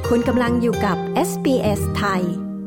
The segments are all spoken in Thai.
คุณกำลังอยู่กับ SBS ไทย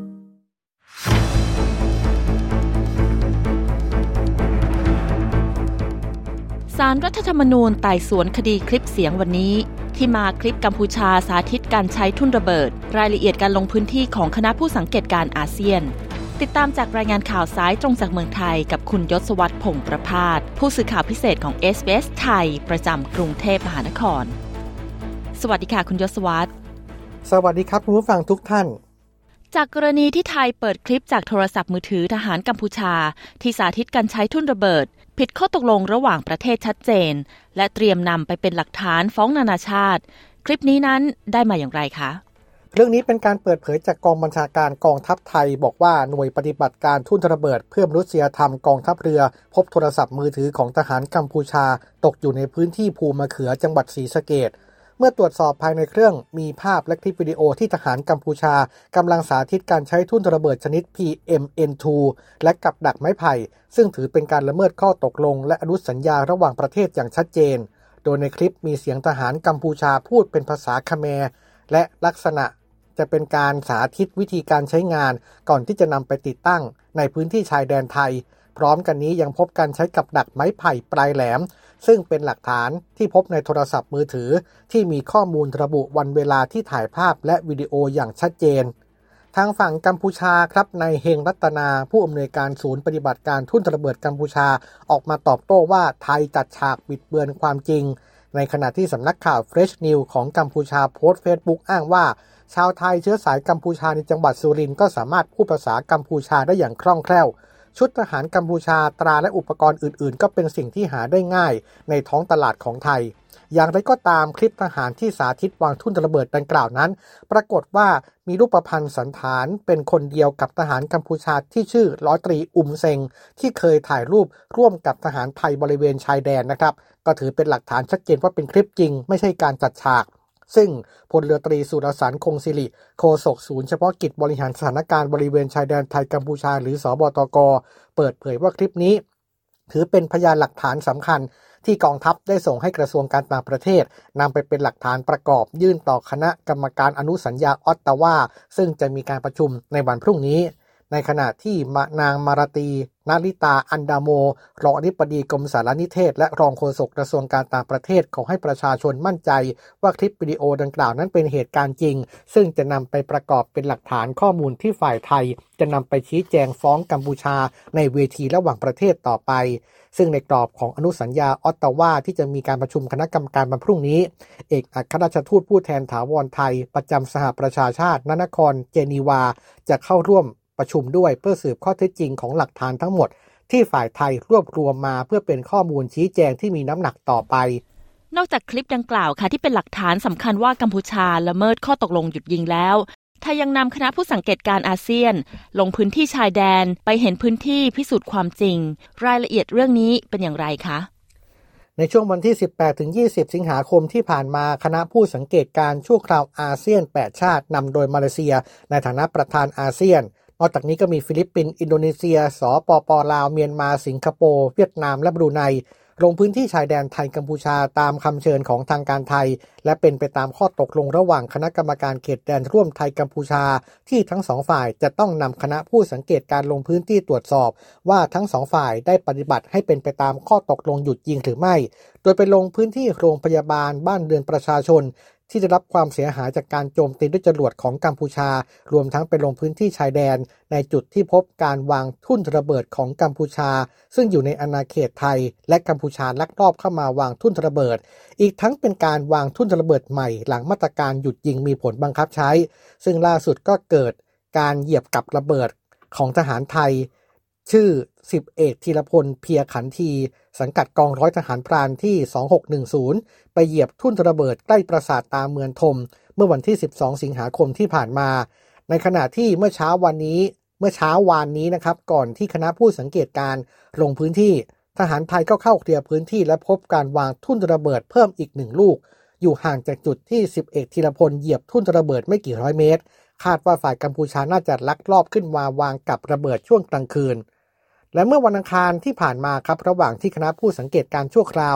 ศาลรัฐธรรมนูญไต่สวนคดีคลิปเสียงวันนี้ที่มาคลิปกัมพูชาสาธิตการใช้ทุ่นระเบิดรายละเอียดการลงพื้นที่ของคณะผู้สังเกตการณ์อาเซียนติดตามจากรายงานข่าวสายตรงจากเมืองไทยกับคุณยศวรรษ พงษ์ประภาสผู้สื่อข่าวพิเศษของ SBS ไทยประจำกรุงเทพมหานครสวัสดีค่ะคุณยศวรรษสวัสดีครับคุณผู้ฟังทุกท่านจากกรณีที่ไทยเปิดคลิปจากโทรศัพท์มือถือทหารกัมพูชาที่สาธิตการใช้ทุ่นระเบิดผิดข้อตกลงระหว่างประเทศชัดเจนและเตรียมนำไปเป็นหลักฐานฟ้องนานาชาติคลิปนี้นั้นได้มาอย่างไรคะเรื่องนี้เป็นการเปิดเผยจากกองบัญชาการกองทัพไทยบอกว่าหน่วยปฏิบัติการทุ่นระเบิดเพื่อมนุษยธรรมกองทัพเรือพบโทรศัพท์มือถือของทหารกัมพูชาตกอยู่ในพื้นที่ภูมะเขือจังหวัดศรีสะเกษเมื่อตรวจสอบภายในเครื่องมีภาพและคลิปวิดีโอที่ทหารกัมพูชากำลังสาธิตการใช้ทุ่นระเบิดชนิด PMN2 และกับดักไม้ไผ่ซึ่งถือเป็นการละเมิดข้อตกลงและอนุสัญญาระหว่างประเทศอย่างชัดเจนโดยในคลิปมีเสียงทหารกัมพูชาพูดเป็นภาษาคแมร์และลักษณะจะเป็นการสาธิตวิธีการใช้งานก่อนที่จะนำไปติดตั้งในพื้นที่ชายแดนไทยพร้อมกันนี้ยังพบการใช้กับดักไม้ไผ่ปลายแหลมซึ่งเป็นหลักฐานที่พบในโทรศัพท์มือถือที่มีข้อมูลระบุวันเวลาที่ถ่ายภาพและวิดีโออย่างชัดเจนทางฝั่งกัมพูชาครับนายเฮงรัตนาผู้อำนวยการศูนย์ปฏิบัติการทุ่นระเบิดกัมพูชาออกมาตอบโต้ว่าไทยจัดฉากบิดเบือนความจริงในขณะที่สำนักข่าว Fresh News ของกัมพูชาโพสต์ Facebook อ้างว่าชาวไทยเชื้อสายกัมพูชาในจังหวัดสุรินทร์ก็สามารถพูดภาษากัมพูชาได้อย่างคล่องแคล่วชุดทหารกัมพูชาตราและอุปกรณ์อื่นๆก็เป็นสิ่งที่หาได้ง่ายในท้องตลาดของไทยอย่างไรก็ตามคลิปทหารที่สาธิตวางทุ่นระเบิดดังกล่าวนั้นปรากฏว่ามีรูปพรรณสันฐานเป็นคนเดียวกับทหารกัมพูชาที่ชื่อร้อยตรีอุมเซงที่เคยถ่ายรูปร่วมกับทหารไทยบริเวณชายแดนนะครับก็ถือเป็นหลักฐานชัดเจนว่าเป็นคลิปจริงไม่ใช่การจัดฉากซึ่งพลเรือตรีสุรสารคงศิริโฆษกศูนย์เฉพาะกิจบริหารสถานการณ์บริเวณชายแดนไทยกัมพูชาหรือสบตกเปิดเผยว่าคลิปนี้ถือเป็นพยานหลักฐานสำคัญที่กองทัพได้ส่งให้กระทรวงการต่างประเทศนำไปเป็นหลักฐานประกอบยื่นต่อคณะกรรมการอนุสัญญาออตตาวาซึ่งจะมีการประชุมในวันพรุ่งนี้ในขณะที่นางมาราตีนาริตาอันดาโมรองอธิบดีกรมสารนิเทศและรองโฆษกกระทรวงการต่างประเทศขอให้ประชาชนมั่นใจว่าคลิปวิดีโอดังกล่าวนั้นเป็นเหตุการณ์จริงซึ่งจะนำไปประกอบเป็นหลักฐานข้อมูลที่ฝ่ายไทยจะนำไปชี้แจงฟ้องกัมพูชาในเวทีระหว่างประเทศต่อไปซึ่งในกรอบของอนุสัญญาออตตาวาที่จะมีการประชุมคณะกรรมการวันพรุ่งนี้เอกอัครราชทูตผู้แทนถาวรไทยประจำสหประชาชาติณนครเจนีวาจะเข้าร่วมประชุมด้วยเพื่อสืบข้อเท็จจริงของหลักฐานทั้งหมดที่ฝ่ายไทยรวบรวมมาเพื่อเป็นข้อมูลชี้แจงที่มีน้ำหนักต่อไปนอกจากคลิปดังกล่าวค่ะที่เป็นหลักฐานสำคัญว่ากัมพูชาละเมิดข้อตกลงหยุดยิงแล้วไทยยังนำคณะผู้สังเกตการณ์อาเซียนลงพื้นที่ชายแดนไปเห็นพื้นที่พิสูจน์ความจริงรายละเอียดเรื่องนี้เป็นอย่างไรคะในช่วงวันที่ 18-20 สิงหาคมที่ผ่านมาคณะผู้สังเกตการณ์ชั่วคราวอาเซียน 8 ชาตินำโดยมาเลเซียในฐานะประธานอาเซียนนอกจากนี้ก็มีฟิลิปปินส์อินโดนีเซียสปป.ลาวเมียนมาสิงคโปร์เวียดนามและบรูไนลงพื้นที่ชายแดนไทยกัมพูชาตามคำเชิญของทางการไทยและเป็นไปตามข้อตกลงระหว่างคณะกรรมการเขตแดนร่วมไทยกัมพูชาที่ทั้งสองฝ่ายจะต้องนำคณะผู้สังเกตการลงพื้นที่ตรวจสอบว่าทั้งสองฝ่ายได้ปฏิบัติให้เป็นไปตามข้อตกลงหยุดยิงหรือไม่โดยไปลงพื้นที่โรงพยาบาลบ้านเรือนประชาชนที่ได้รับความเสียหายจากการโจมตีด้วยจรวดของกัมพูชารวมทั้งไปลงพื้นที่ชายแดนในจุดที่พบการวางทุ่นระเบิดของกัมพูชาซึ่งอยู่ในอาณาเขตไทยและกัมพูชาลักลอบเข้ามาวางทุ่นระเบิดอีกทั้งเป็นการวางทุ่นระเบิดใหม่หลังมาตรการหยุดยิงมีผลบังคับใช้ซึ่งล่าสุดก็เกิดการเหยียบกับระเบิดของทหารไทยชื่อ10 เอกธีรพลเพียขันทีสังกัดกองร้อยทหารพรานที่2610ไปเหยียบทุ่นระเบิดใกล้ปราสาทตาเมืองธมเมื่อวันที่12สิงหาคมที่ผ่านมาในขณะที่เมื่อเช้าวานนี้นะครับก่อนที่คณะผู้สังเกตการลงพื้นที่ทหารไทยก็เข้าเคลียร์พื้นที่และพบการวางทุ่นระเบิดเพิ่มอีก1ลูกอยู่ห่างจากจุดที่10 เอกธีรพลเหยียบทุ่นระเบิดไม่กี่ร้อยเมตรคาดว่าฝ่ายกัมพูชาน่าจะลักลอบขึ้นมาวางกับระเบิดช่วงกลางคืนและเมื่อวันอังคารที่ผ่านมาครับระหว่างที่คณะผู้สังเกตการชั่วคราว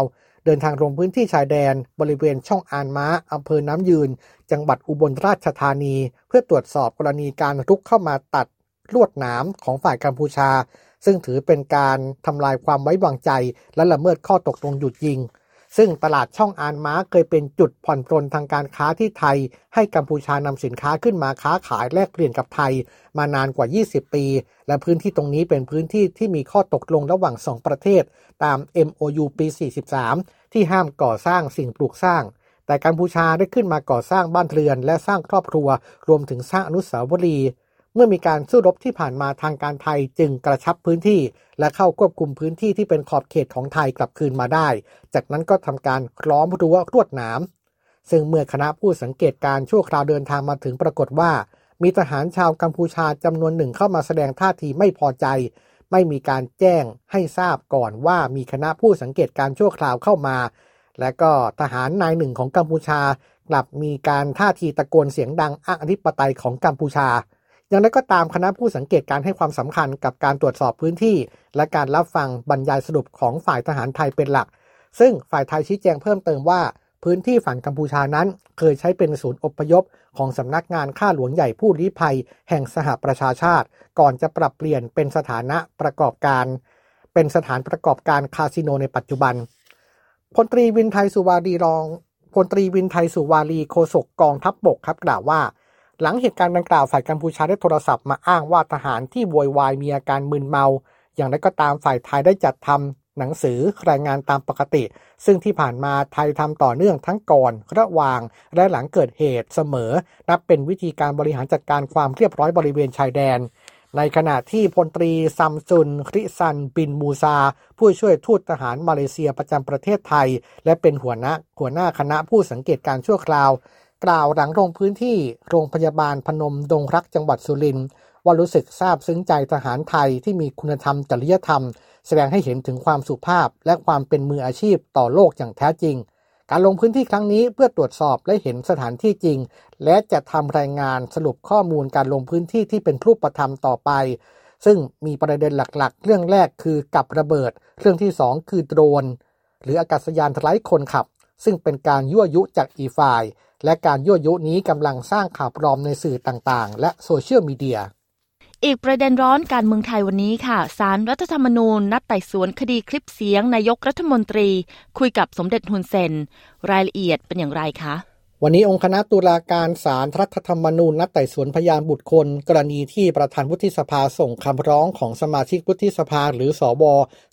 เดินทางลงพื้นที่ชายแดนบริเวณช่องอานม้าอำเภอน้ำยืนจังหวัดอุบลราชธานีเพื่อตรวจสอบกรณีการรุกเข้ามาตัดลวดหนามของฝ่ายกัมพูชาซึ่งถือเป็นการทำลายความไว้วางใจและละเมิดข้อตกลงหยุดยิงซึ่งตลาดช่องอานม้าเคยเป็นจุดผ่อนปรนทางการค้าที่ไทยให้กัมพูชานำสินค้าขึ้นมาค้าขายแลกเปลี่ยนกับไทยมานานกว่า20ปีและพื้นที่ตรงนี้เป็นพื้นที่ที่มีข้อตกลงระหว่าง2ประเทศตาม MOU ปี43ที่ห้ามก่อสร้างสิ่งปลูกสร้างแต่กัมพูชาได้ขึ้นมาก่อสร้างบ้านเรือนและสร้างครอบครัวรวมถึงสร้างอนุสาวรีย์เมื่อมีการสู้รบที่ผ่านมาทางการไทยจึงกระชับพื้นที่และเข้าควบคุมพื้นที่ที่เป็นขอบเขตของไทยกลับคืนมาได้จากนั้นก็ทำการล้อมรั้วลวดหนามซึ่งเมื่อคณะผู้สังเกตการชั่วคราวเดินทางมาถึงปรากฏว่ามีทหารชาวกัมพูชาจำนวนหนึ่งเข้ามาแสดงท่าทีไม่พอใจไม่มีการแจ้งให้ทราบก่อนว่ามีคณะผู้สังเกตการชั่วคราวเข้ามาและก็ทหารนายหนึ่งของกัมพูชากลับมีการท่าทีตะโกนเสียงดังอ้างอธิปไตยของกัมพูชาอย่างไรก็ตามคณะผู้สังเกตการให้ความสำคัญกับการตรวจสอบพื้นที่และการรับฟังบรรยายสรุปของฝ่ายทหารไทยเป็นหลักซึ่งฝ่ายไทยชี้แจงเพิ่มเติมว่าพื้นที่ฝั่งกัมพูชานั้นเคยใช้เป็นศูนย์อพยพของสำนักงานข้าหลวงใหญ่ผู้ลี้ภัยแห่งสหประชาชาติก่อนจะปรับเปลี่ยนเป็นสถานะประกอบการเป็นสถานประกอบการคาสิโนในปัจจุบันพลตรีวินไทยสุวารีโฆษกกองทัพบกครับกล่าวว่าหลังเหตุการณ์ดังกล่าวฝ่ายกัมพูชาได้โทรศัพท์มาอ้างว่าทหารที่โวยวายมีอาการมึนเมาอย่างไรก็ตามฝ่ายไทยได้จัดทำหนังสือรายงานตามปกติซึ่งที่ผ่านมาไทยทำต่อเนื่องทั้งก่อนระหว่างและหลังเกิดเหตุเสมอนับเป็นวิธีการบริหารจัดการความเรียบร้อยบริเวณชายแดนในขณะที่พลตรีซัมซุนคริซันบินมูซาผู้ช่วยทูตทหารมาเลเซียประจำประเทศไทยและเป็นหัวหน้าคณะผู้สังเกตการชั่วคราวกล่าวหลังลงพื้นที่โรงพยาบาลพนมดงรักจังหวัดสุรินทร์ว่ารู้สึกซาบซึ้งใจทหารไทยที่มีคุณธรรมจริยธรรมแสดงให้เห็นถึงความสุภาพและความเป็นมืออาชีพต่อโลกอย่างแท้จริงการลงพื้นที่ครั้งนี้เพื่อตรวจสอบและเห็นสถานที่จริงและจะทำรายงานสรุปข้อมูลการลงพื้นที่ที่เป็นรูปธรรมต่อไปซึ่งมีประเด็นหลักๆเรื่องแรกคือกับระเบิดเรื่องที่2คือโดรนหรืออากาศยานไร้คนขับซึ่งเป็นการยั่วยุจากอีกฝ่ายและการยั่วยุนี้กำลังสร้างข่าวปลอมในสื่อต่างๆและโซเชียลมีเดียอีกประเด็นร้อนการเมืองไทยวันนี้ค่ะศาลรัฐธรรมนูญนัดไต่สวนคดีคลิปเสียงนายกรัฐมนตรีคุยกับสมเด็จฮุนเซนรายละเอียดเป็นอย่างไรคะวันนี้องค์คณะตุลาการศาลรัฐธรรมนูญนัดไต่สวนพยานบุคคลกรณีที่ประธานวุฒิสภาส่งคำร้องของสมาชิกวุฒิสภาหรือสว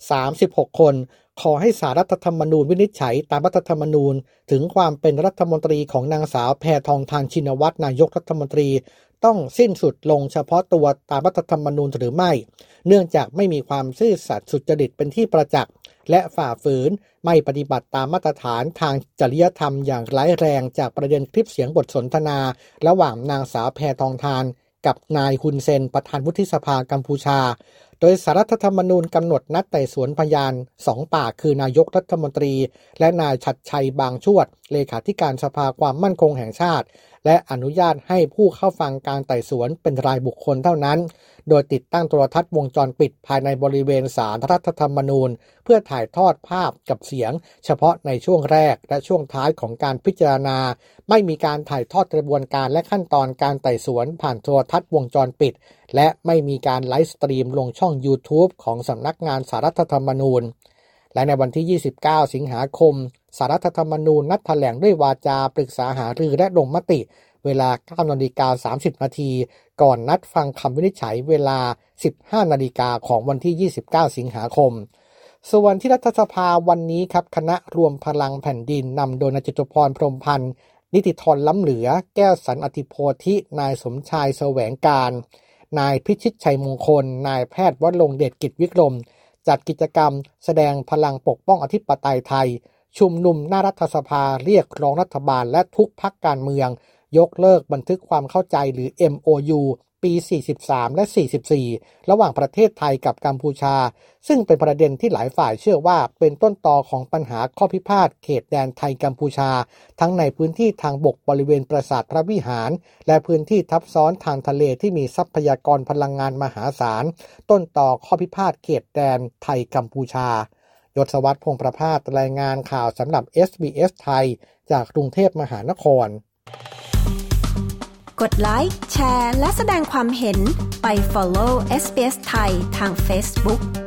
36คนขอให้ศาลรัฐธรรมนูญวินิจฉัยตามรัฐธรรมนูญถึงความเป็นรัฐมนตรีของนางสาวแพทองธารชินวัตรนายกรัฐมนตรีต้องสิ้นสุดลงเฉพาะตัวตามรัฐธรรมนูญหรือไม่เนื่องจากไม่มีความซื่อสัตย์สุจริตเป็นที่ประจักษ์และฝ่าฝืนไม่ปฏิบัติตามมาตรฐานทางจริยธรรมอย่างร้ายแรงจากประเด็นคลิปเสียงบทสนทนาระหว่างนางสาวแพทองธารกับนายฮุนเซนประธานวุฒิสภากัมพูชาโดยศาลรัฐธรรมนูญกำหนดนัดไต่สวนพยาน2 ปากคือนายกรัฐมนตรีและนายชัดชัยบางชวดเลขาธิการสภาความมั่นคงแห่งชาติและอนุญาตให้ผู้เข้าฟังการไต่สวนเป็นรายบุคคลเท่านั้นโดยติดตั้งโทรทัศน์วงจรปิดภายในบริเวณศาลรัฐธรรมนูญเพื่อถ่ายทอดภาพกับเสียงเฉพาะในช่วงแรกและช่วงท้ายของการพิจารณาไม่มีการถ่ายทอดกระบวนการและขั้นตอนการไต่สวนผ่านโทรทัศน์วงจรปิดและไม่มีการไลฟ์สตรีมลงช่อง YouTube ของสำนักงานศาลรัฐธรรมนูญและในวันที่29สิงหาคมศาลรัฐธรรมนูญนัดแถลงด้วยวาจาปรึกษาหารือและลงมติเวลา 9:30 น.ก่อนนัดฟังคำวินิจฉัยเวลา 15:00 น.ของวันที่29สิงหาคมส่วนที่รัฐสภาวันนี้ครับคณะรวมพลังแผ่นดินนำโดยนายจตุพรพรหมพันธ์นิติธรล้ำเหลือแก้วสันอธิโพธินายสมชายแสวงการนายพิชิตชัยมงคลนายแพทย์วรงค์เดชกิจวิกรมจัดกิจกรรมแสดงพลังปกป้องอธิปไตยไทยชุมนุมหน้ารัฐสภาเรียกร้องรัฐบาลและทุกพรรคการเมืองยกเลิกบันทึกความเข้าใจหรือ MOU ปี 43 และ 44 ระหว่างประเทศไทยกับกัมพูชาซึ่งเป็นประเด็นที่หลายฝ่ายเชื่อว่าเป็นต้นตอของปัญหาข้อพิพาทเขตแดนไทยกัมพูชาทั้งในพื้นที่ทางบกบริเวณปราสาทพระวิหารและพื้นที่ทับซ้อนทางทะเลที่มีทรัพยากรพลังงานมหาศาลต้นตอข้อพิพาทเขตแดนไทยกัมพูชายศวัฒน์ พงษ์ประภาสรายงานข่าวสำหรับ SBS ไทยจากกรุงเทพมหานครกดไลค์แชร์และแสดงความเห็นไป follow SBS ไทยทาง Facebook